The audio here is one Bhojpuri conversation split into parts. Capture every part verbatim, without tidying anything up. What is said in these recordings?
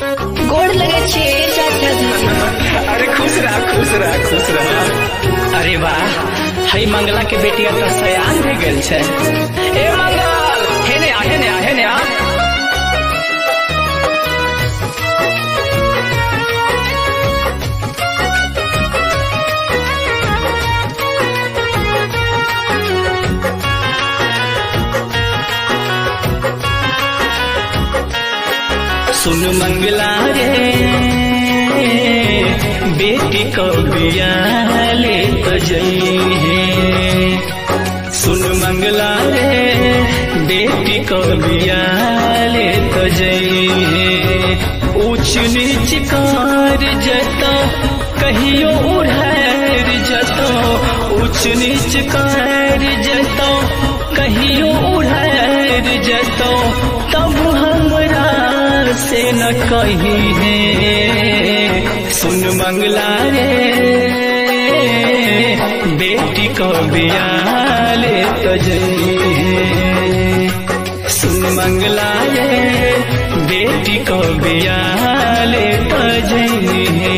गोड़ लगे छे चाचा जी। अरे खुश रहा खुश रहा खुश रहा। अरे वाह, हई मंगला के बेटिया तो सयान हो गल छे। ए मंगल, हेने आ हेने आ हेने आ। सुन मंगला रे बेटी को बिया ले तो जइहे। सुन मंगला रे बेटी को बिया ले तो जइहे। ऊंच नीच कार जतो कहियो उड़ैर जतो। ऊंच नीच कार जतो कहियो उड़ैर जतो। तब हमरा से न कही है। सुन मंगला रे बेटी को बिया ले तो जइहे। सुन मंगला रे बेटी को बिया ले तो जइहे।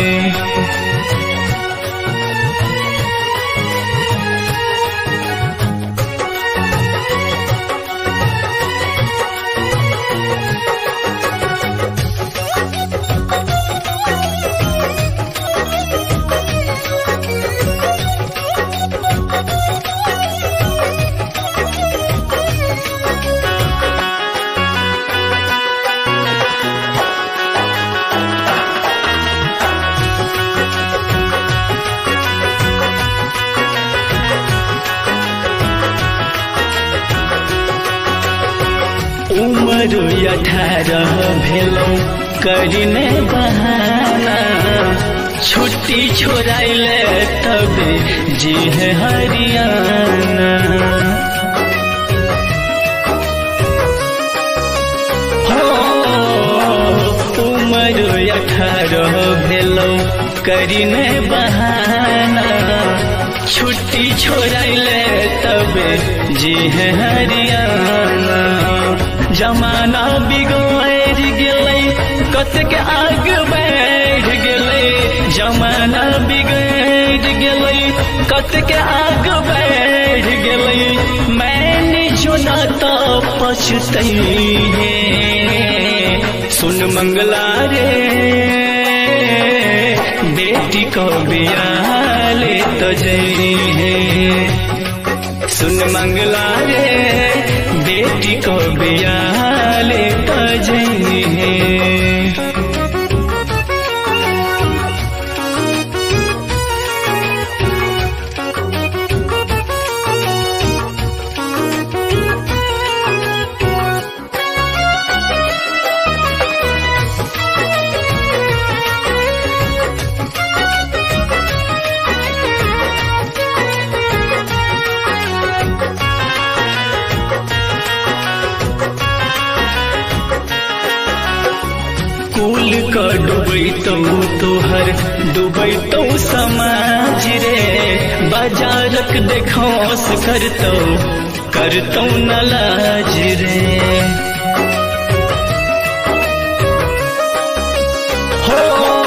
उम्र अठारह भेलो करिने बहाना। छुट्टी छोड़ाइले तबे जी है हरियाणा। हो उम्र अठारह भेलो करिने बहाना। छुट्टी छोड़ाइले तबे जी है हरियाणा। जमाना बिगड़ गेलै कतेक आग बढ़ गेलै। जमाना बिगड़ गेलै कतेक आग बढ़ गेलै। मैंने जोना तो पछतैहे। सुन मंगला रे बेटी को बिया ले तो जइहे। सुन मंगला रे बेटी को बिया ले तो जइहे। कुल का डूबैतो तोहर डूबैतो समाज रे। बाजारक देखौस करतो करतो न लाज रे। हो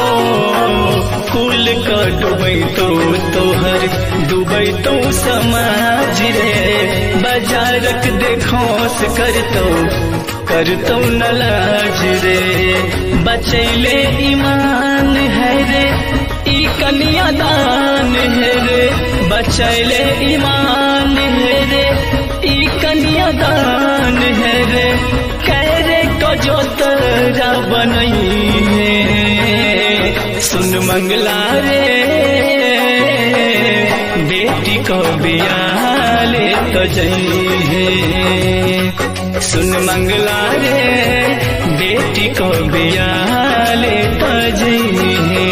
कुल का डूबैतो तोहर डूबैतो समाज रे। बाजारक देखौस करतो करतो न लाज रे। बचैले ईमान है रे ई कन्यादान है रे। बचैले ईमान है रे ई कन्यादान है रे। कैरे को जो तरा बनई है। सुन मंगला रे बेटी को बिया ले तो जइहे। सुन मंगला रे बेटी को बिया ले तो जइहे।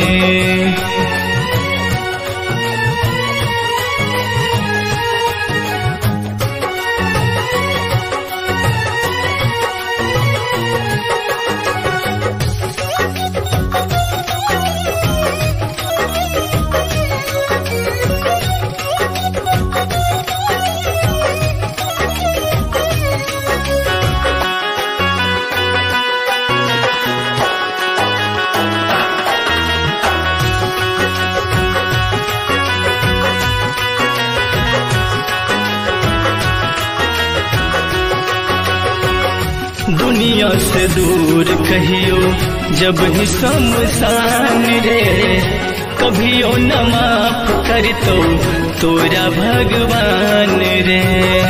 दुनिया से दूर कहियो जब ही शमशान रे, कभियो न माफ कर तो तोरा भगवान रे।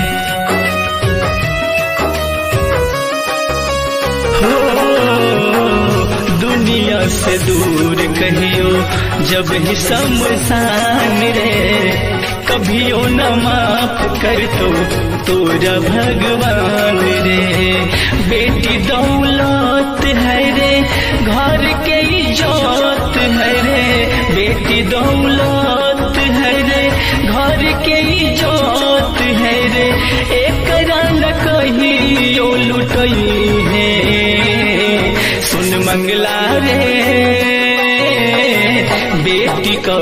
हो दुनिया से दूर कहियो जब ही शमशान रे, कभियो न माफ कर तो तोरा भगवान रे। बेटी दौलत है रे, घर के इज्जत है रे, बेटी दौलत है रे, घर के इज्जत है रे, एकरा न कहियो लुटई है। सुन मंगला रे बेटी का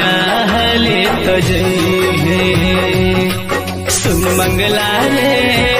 बियाह ले तजई है, सुन मंगला रे